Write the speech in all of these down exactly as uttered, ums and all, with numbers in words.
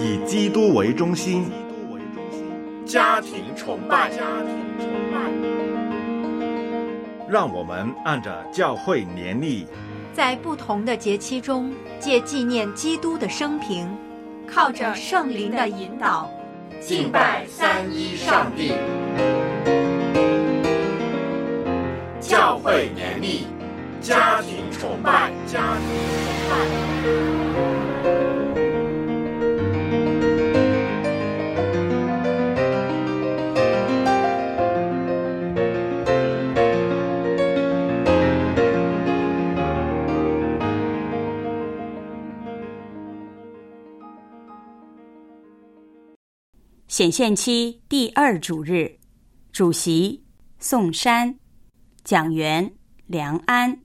以基督为中心， 家庭崇拜。 让我们按着教会年历， 在不同的节期中，借纪念基督的生平，靠着圣灵的引导， 敬拜三一上帝。教会年历，家庭崇拜，家庭崇拜。 显现期第二主日，主席宋山，讲员梁安。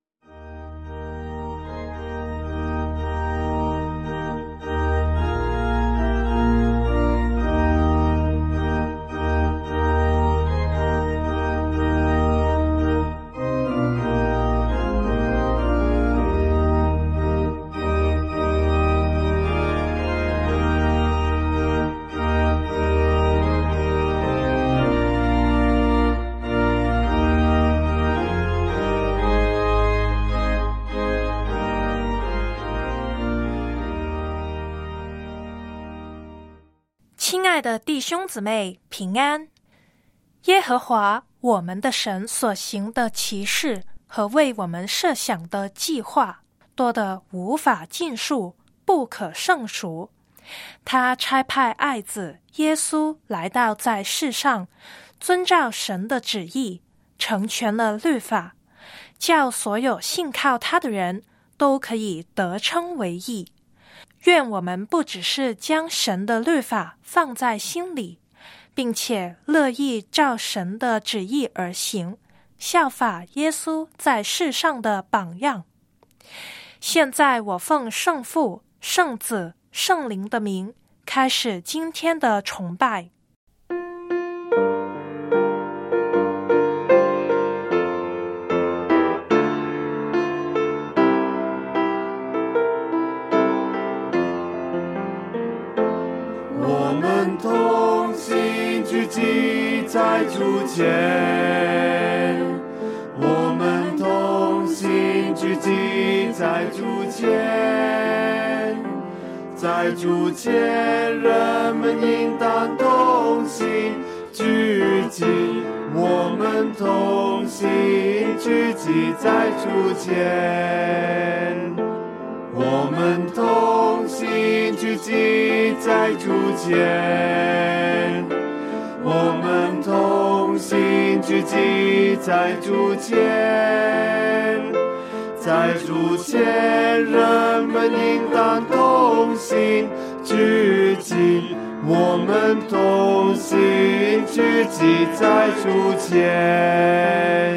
亲爱的弟兄姊妹，平安！耶和华我们的神所行的奇事和为我们设想的计划，多得无法尽数，不可胜数。他差派爱子耶稣来到在世上，遵照神的旨意，成全了律法，叫所有信靠他的人都可以得称为义。愿我们不只是将神的律法放在心里，并且乐意照神的旨意而行，效法耶稣在世上的榜样。现在我奉圣父、圣子、圣灵的名，开始今天的崇拜。 在主前，我们同心聚集在主前，在主前，人们应当同心聚集，我们同心聚集在主前，我们同心聚集在主前，我们同心聚集在主前，在主前，人们应当同心聚集，我们同心聚集在主前。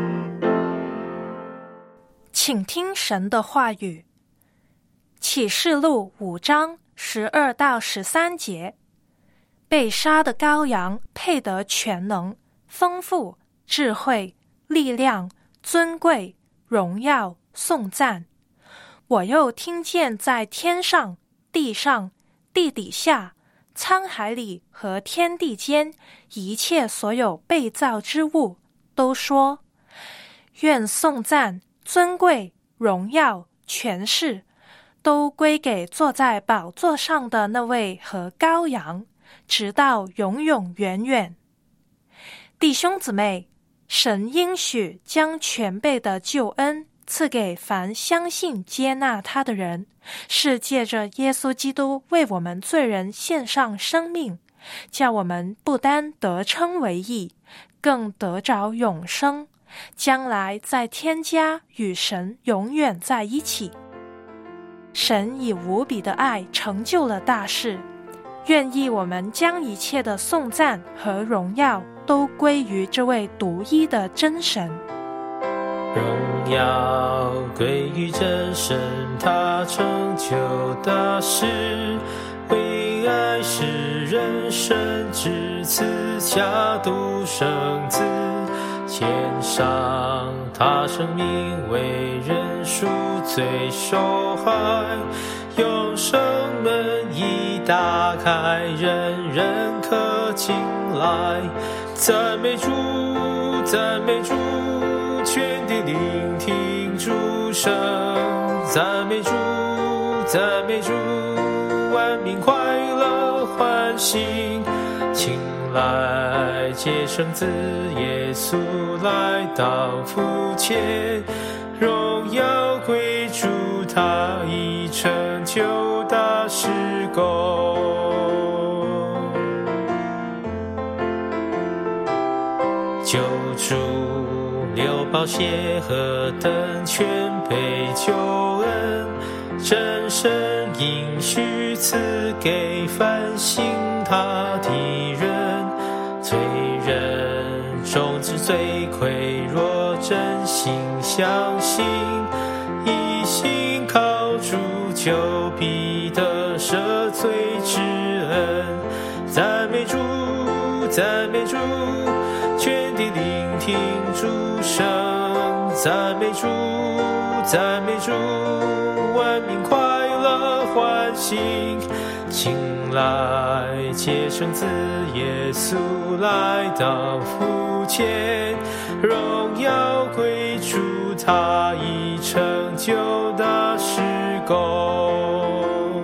请听神的话语，启示录五章十二到十三节。被杀的羔羊配得全能、丰富、智慧、力量、尊贵、荣耀、颂赞。我又听见在天上、地上、地底下、沧海里和天地间一切所有被造之物，都说：愿颂赞、尊贵、荣耀、权势，都归给坐在宝座上的那位和羔羊，直到永永远远。弟兄姊妹，神应许将全备的救恩赐给凡相信接纳他的人，是借着耶稣基督为我们罪人献上生命，叫我们不单得称为义，更得着永生，将来在天家与神永远在一起。神以无比的爱成就了大事，愿意我们将一切的颂赞和荣耀都归于这位独一的真神。 荣耀归于真神，他成就大事，为爱世人生之子，下独生子，献上他生命为人赎罪受害， 永生门已打开，人人可进来。赞美主，赞美主，全地聆听主声。赞美主，赞美主，万民快乐欢欣。请来接生子耶稣来到父前，荣耀归主，他已成就大事工。救主流宝血和灯全备救恩，真神应许赐给凡信他的人。罪人终之罪愧，若真心相信，一心靠主就必得赦罪之恩。赞美主，赞美主，全地聆听主声。赞美主，赞美主，万民快乐欢欣。请来接生子耶稣来到父前，荣耀归主，他已成就大事工。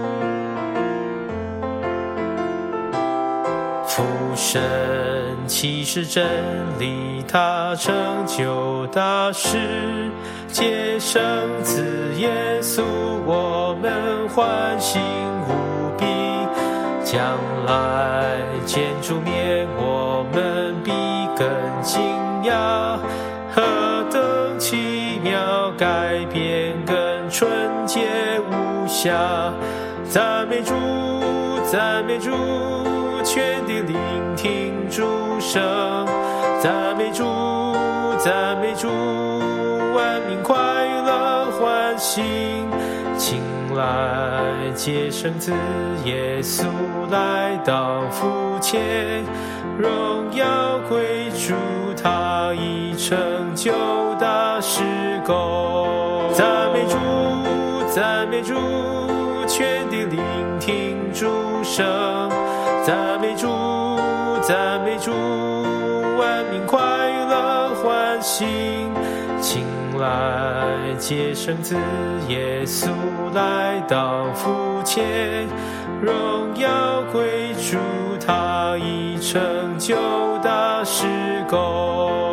父神启示真理，他成就大事。接生子耶稣，我们欢欣无比。将来见主面，我们必更惊讶。何等奇妙改变，更纯洁无瑕。赞美主，赞美主，全地聆听主声。赞美主，赞美主，万民快乐欢欣。请来接生子耶稣来到父前，荣耀归主，他已成就大事工。赞美主，赞美主，全地聆听主声。赞美主，赞美主，万民快乐欢欣。请来接生子耶稣来到父前，荣耀归主，他已成就大事工。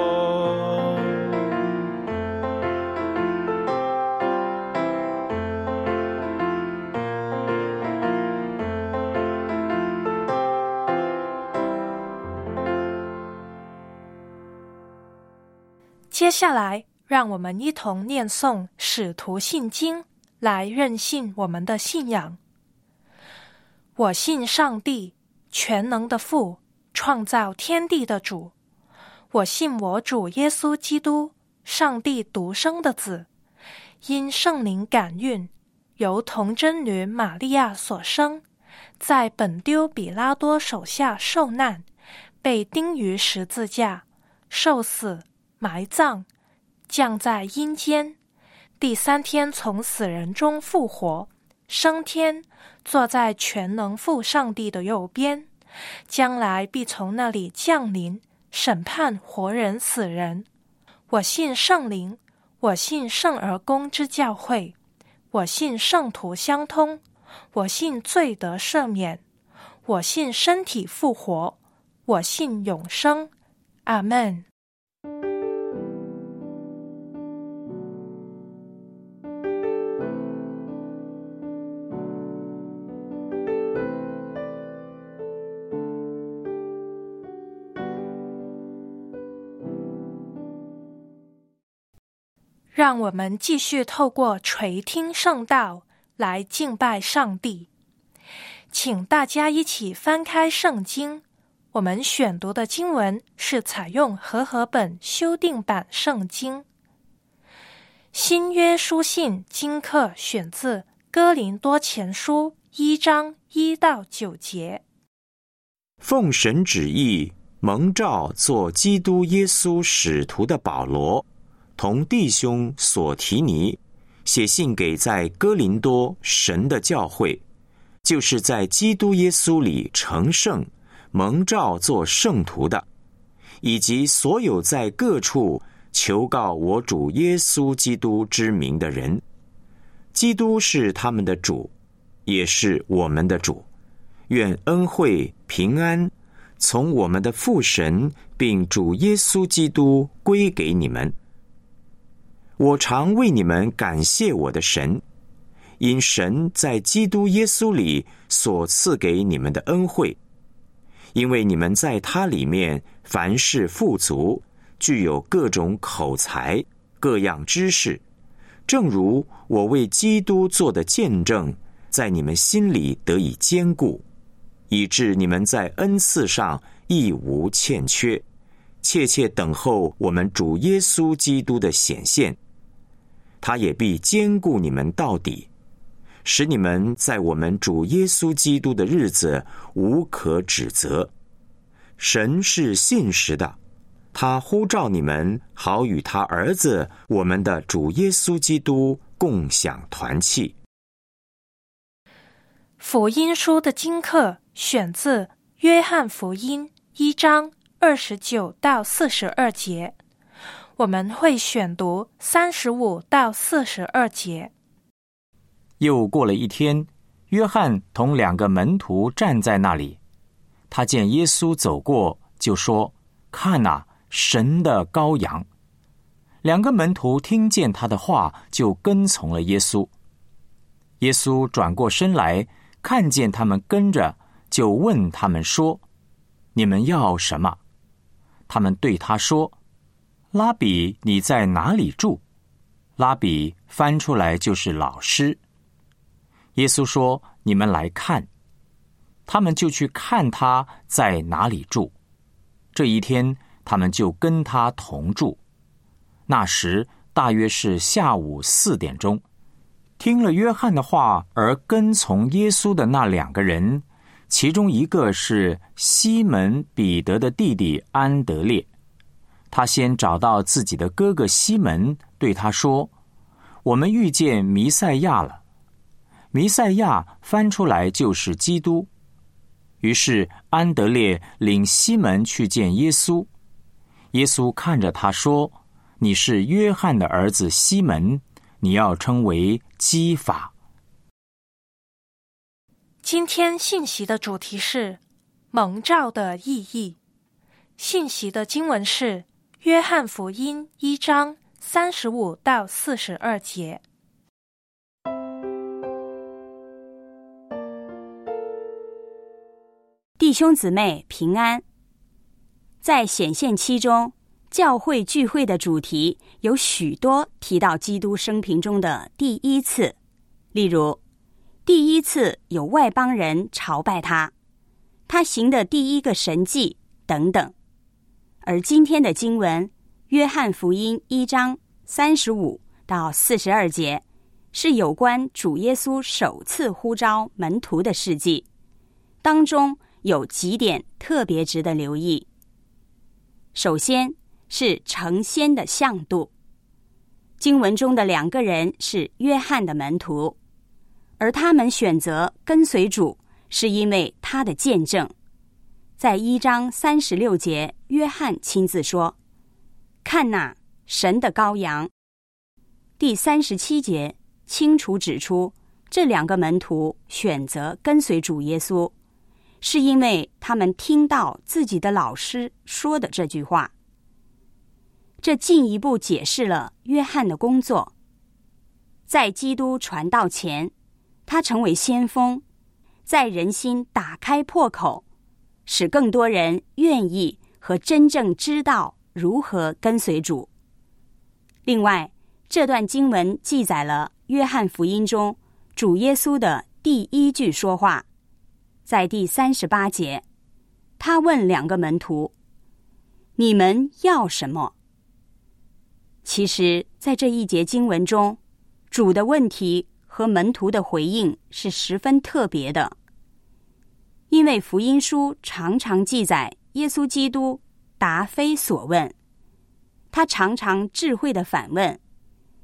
接下来让我们一同念诵使徒信经，来认信我们的信仰。我信上帝，全能的父，创造天地的主。我信我主耶稣基督，上帝独生的子，因圣灵感孕，由童贞女玛利亚所生，在本丢比拉多手下受难，被钉于十字架，受死，埋葬，降在阴间，第三天从死人中复活，升天，坐在全能父上帝的右边，将来必从那里降临，审判活人死人。我信圣灵，我信圣而公之教会，我信圣徒相通，我信罪得赦免，我信身体复活，我信永生。阿们。让我们继续透过垂听圣道来敬拜上帝。请大家一起翻开圣经，我们选读的经文是采用和合本修订版圣经。新约书信经课选自哥林多前书一章一到九节。 奉神旨意，蒙召做基督耶稣使徒的保罗，同弟兄所提尼， 写信给在哥林多神的教会，就是在基督耶稣里成圣、蒙召做圣徒的，以及所有在各处求告我主耶稣基督之名的人。基督是他们的主，也是我们的主。愿恩惠平安从我们的父神并主耶稣基督归给你们。我常为你们感谢我的神，因神在基督耶稣里所赐给你们的恩惠，因为你们在他里面凡事富足，具有各种口才、各样知识，正如我为基督做的见证，在你们心里得以坚固，以致你们在恩赐上亦无欠缺，切切等候我们主耶稣基督的显现。他也必坚固你们到底，使你们在我们主耶稣基督的日子无可指责。神是信实的，他呼召你们，好与他儿子我们的主耶稣基督共享团契。 福音书的经课选自约翰福音一章二十九到四十二节，我们会选读三十五到四十二节。 又过了一天，约翰同两个门徒站在那里，他见耶稣走过，就说：看哪，神的羔羊。两个门徒听见他的话，就跟从了耶稣。耶稣转过身来，看见他们跟着，就问他们说：你们要什么？他们对他说：拉比，你在哪里住？拉比翻出来就是老师。耶稣说：你们来看。他们就去看他在哪里住。这一天，他们就跟他同住。那时大约是下午四点钟。听了约翰的话而跟从耶稣的那两个人，其中一个是西门彼得的弟弟安德烈。他先找到自己的哥哥西门，对他说：我们遇见弥赛亚了。弥赛亚翻出来就是基督。于是安德烈领西门去见耶稣。耶稣看着他说：你是约翰的儿子西门，你要称为基法。 今天信息的主题是蒙召的意义。信息的经文是约翰福音一章三十五到四十二节。 弟兄姊妹平安。在显现期中，教会聚会的主题有许多提到基督生平中的第一次，例如第一次有外邦人朝拜他，他行的第一个神迹等等。而今天的经文约翰福音一章三十五到四十二节，是有关主耶稣首次呼召门徒的事迹，当中有几点特别值得留意。首先是成仙的向度。经文中的两个人是约翰的门徒，而他们选择跟随主，是因为他的见证。在一章三十六节，约翰亲自说：看哪，神的羔羊。第三十七节清楚指出，这两个门徒选择跟随主耶稣，是因为他们听到自己的老师说的这句话。这进一步解释了约翰的工作。在基督传道前，他成为先锋，在人心打开破口，使更多人愿意和真正知道如何跟随主。另外，这段经文记载了约翰福音中主耶稣的第一句说话。在第三十八节，他问两个门徒：你们要什么？其实在这一节经文中，主的问题和门徒的回应是十分特别的。因为福音书常常记载耶稣基督答非所问，他常常智慧地反问，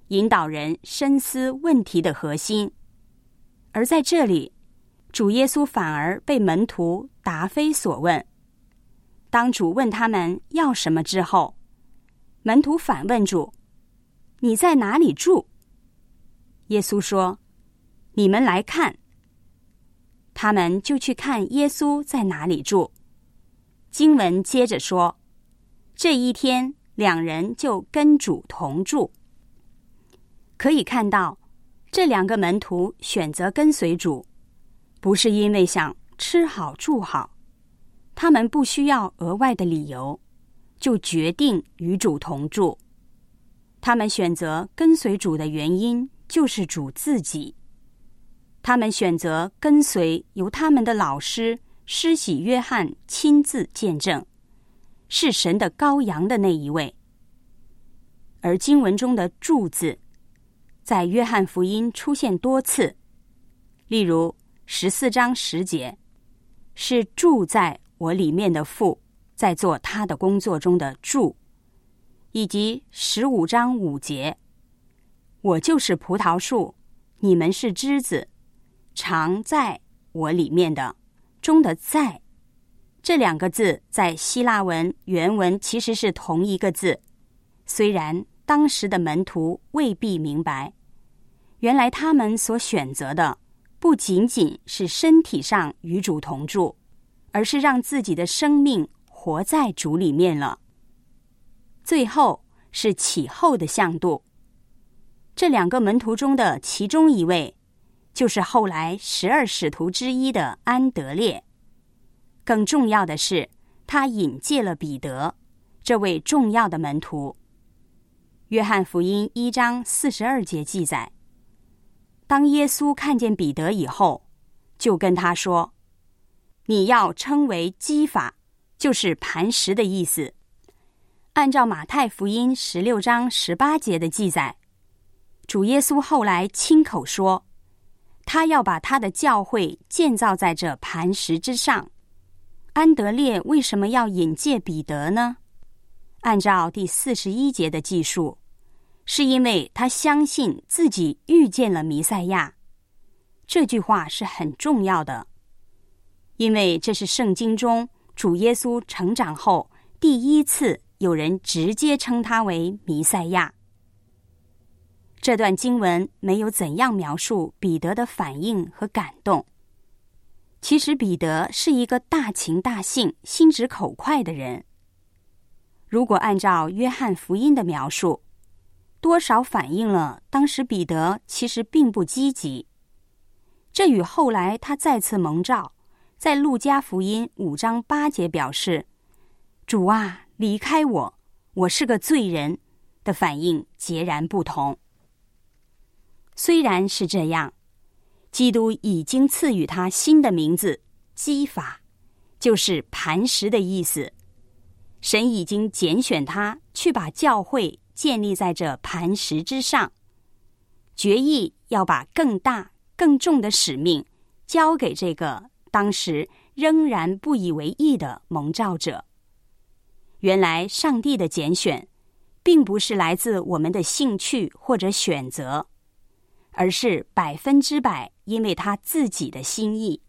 引导人深思问题的核心。而在这里，主耶稣反而被门徒答非所问。当主问他们要什么之后，门徒反问主：你在哪里住？耶稣说：你们来看。他们就去看耶稣在哪里住。经文接着说，这一天两人就跟主同住。可以看到，这两个门徒选择跟随主，不是因为想吃好住好，他们不需要额外的理由，就决定与主同住。他们选择跟随主的原因就是主自己。他们选择跟随由他们的老师施洗约翰亲自见证，是神的羔羊的那一位。而经文中的住字，在约翰福音出现多次，例如十四章十节，是住在我里面的父在做他的工作中的住，以及十五章五节，我就是葡萄树，你们是枝子，常在我里面的中的在，这两个字在希腊文原文其实是同一个字，虽然当时的门徒未必明白，原来他们所选择的不仅仅是身体上与主同住，而是让自己的生命活在主里面了。最后是起后的向度，这两个门徒中的其中一位就是后来十二使徒之一的安德烈。更重要的是，他引荐了彼得，这位重要的门徒。约翰福音一章四十二节记载，当耶稣看见彼得以后，就跟他说：你要称为基法，就是磐石的意思。按照马太福音十六章十八节的记载，主耶稣后来亲口说，他要把他的教会建造在这磐石之上。安德烈为什么要引荐彼得呢？按照第四十一节的记述，是因为他相信自己遇见了弥赛亚。这句话是很重要的，因为这是圣经中主耶稣成长后第一次有人直接称他为弥赛亚。这段经文没有怎样描述彼得的反应和感动。其实彼得是一个大情大性、心直口快的人。如果按照约翰福音的描述，多少反映了当时彼得其实并不积极。这与后来他再次蒙召，在路加福音五章八节表示，主啊，离开我，我是个罪人的反应截然不同。虽然是这样，基督已经赐予他新的名字基法，就是磐石的意思。神已经拣选他去把教会建立在这磐石之上，决意要把更大更重的使命交给这个当时仍然不以为意的蒙召者。原来上帝的拣选并不是来自我们的兴趣或者选择，而是百分之百因为他自己的心意。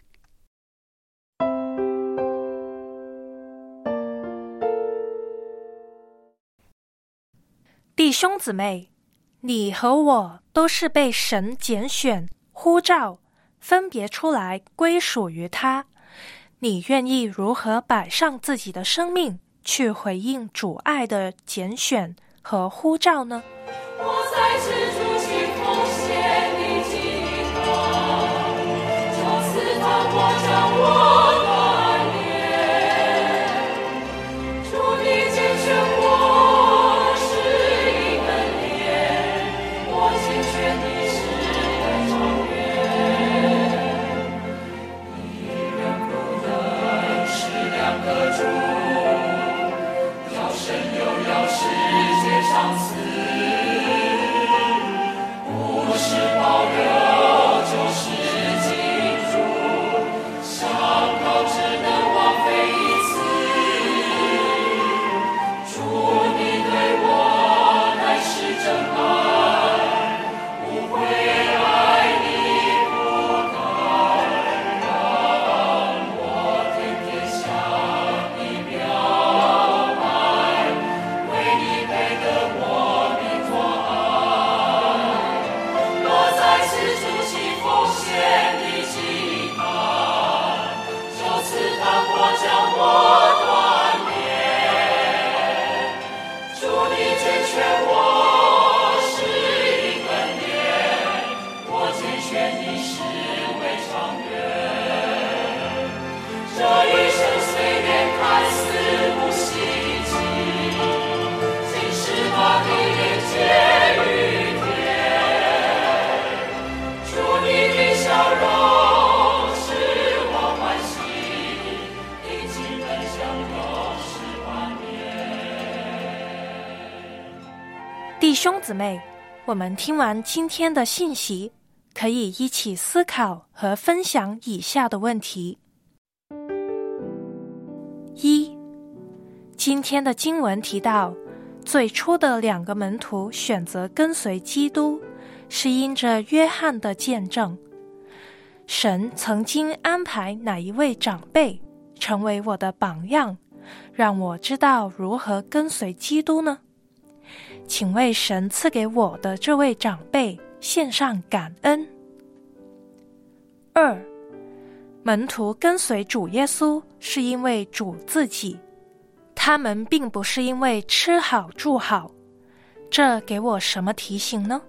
弟兄姊妹，你和我都是被神拣选、呼召、分别出来归属于他。你愿意如何摆上自己的生命，去回应主爱的拣选和呼召呢？ 我在此主起奉献的祭坛，从此他我将我改变。主你拣选我是一门脸，我拣选你是个长远。一人不能是两个主，要神又要世界上死。是保留，就是记住。 弟兄姊妹，我们听完今天的信息，可以一起思考和分享以下的问题。一，今天的经文提到，最初的两个门徒选择跟随基督，是因着约翰的见证。神曾经安排哪一位长辈成为我的榜样，让我知道如何跟随基督呢？请为神赐给我的这位长辈献上感恩。二，门徒跟随主耶稣是因为主自己，他们并不是因为吃好住好，这给我什么提醒呢？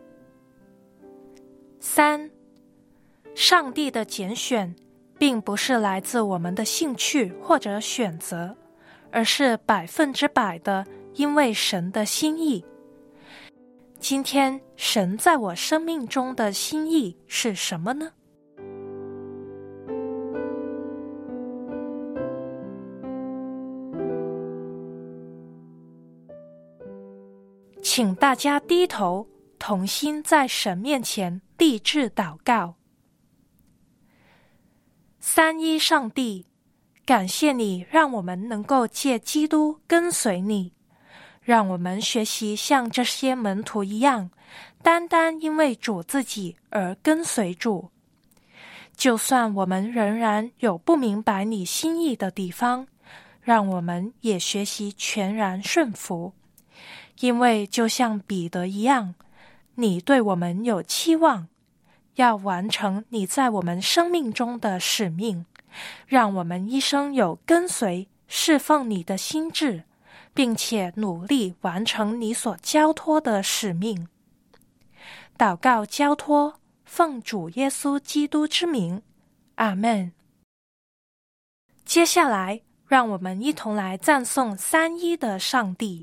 三，上帝的拣选并不是来自我们的兴趣或者选择，而是百分之百的因为神的心意。今天神在我生命中的心意是什么呢？请大家低头，同心在神面前立志祷告。三一上帝，感谢你让我们能够借基督跟随你，让我们学习像这些门徒一样，单单因为主自己而跟随主。就算我们仍然有不明白你心意的地方，让我们也学习全然顺服。因为就像彼得一样，你对我们有期望，要完成你在我们生命中的使命，让我们一生有跟随侍奉你的心志，并且努力完成你所交托的使命。祷告交托，奉主耶稣基督之名，阿们。接下来，让我们一同来赞颂三一的上帝。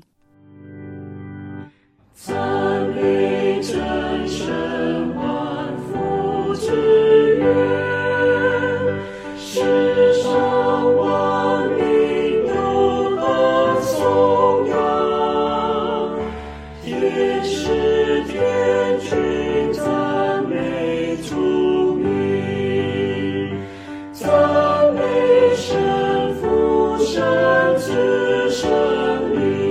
赞美真神万福之源，世上万民都可颂扬，天使天君赞美主名，赞美神父神子神灵。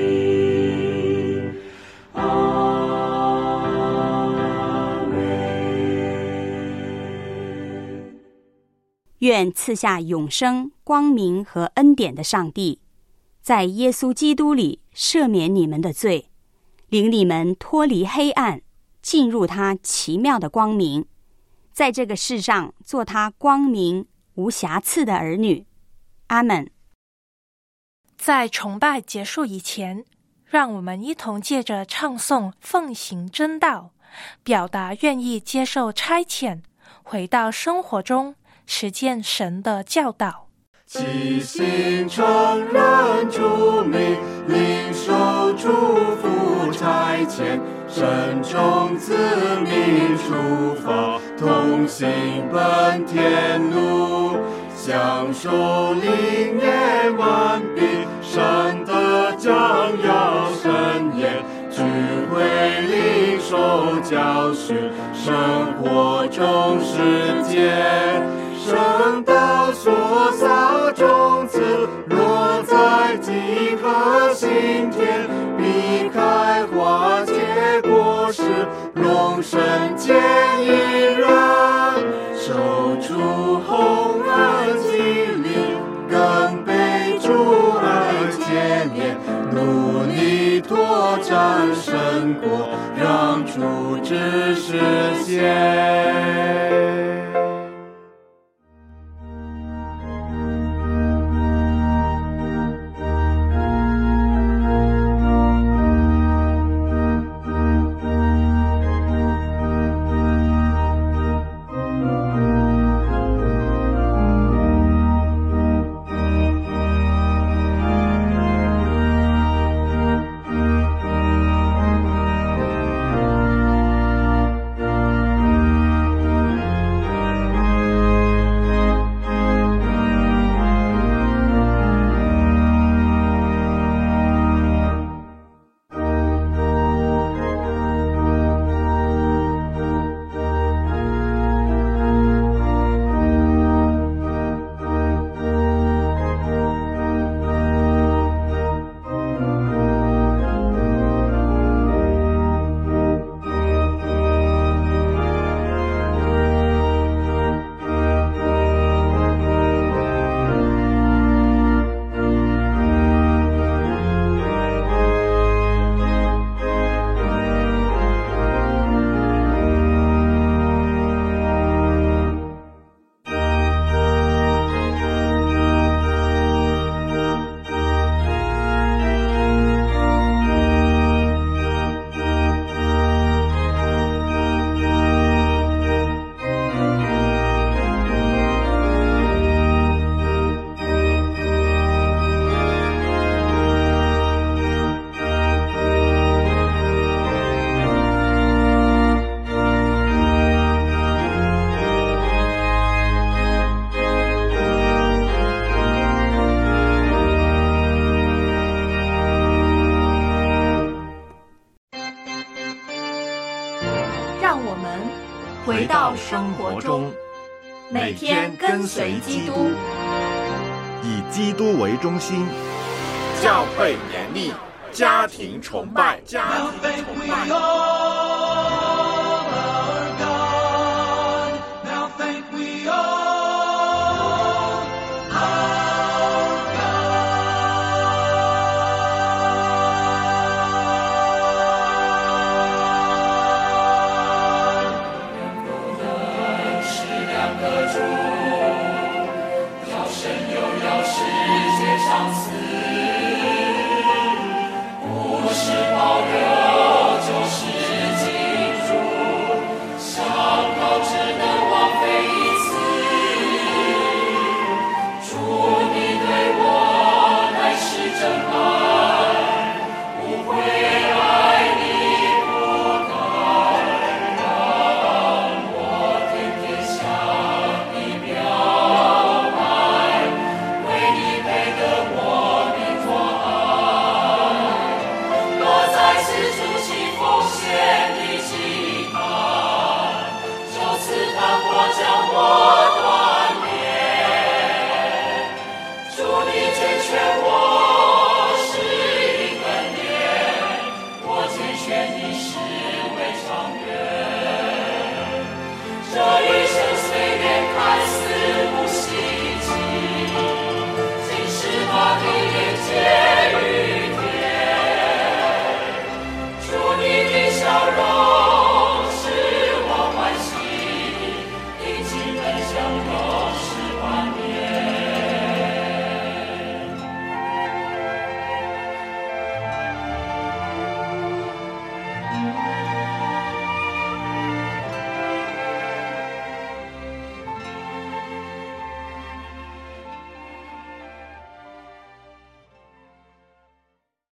愿赐下永生、光明和恩典的上帝，在耶稣基督里赦免你们的罪，领你们脱离黑暗，进入他奇妙的光明，在这个世上做他光明无瑕疵的儿女。阿们。 在崇拜结束以前，让我们一同借着唱诵奉行真道，表达愿意接受差遣，回到生活中实践神的教导。 即心承认主名，领受祝福差遣，慎重自命出发，同行奔天路，享受灵验完毕，神的将要深夜，聚会领受教训，生活中实践，圣道所撒种子，落在几颗心田，必开花结果实，荣神见一人，受主洪恩激励，更被主爱牵连，努力拓展神国，让主旨实现。 生活中， 每天跟随基督， 以基督为中心， 教会年历，家庭崇拜，家庭崇拜。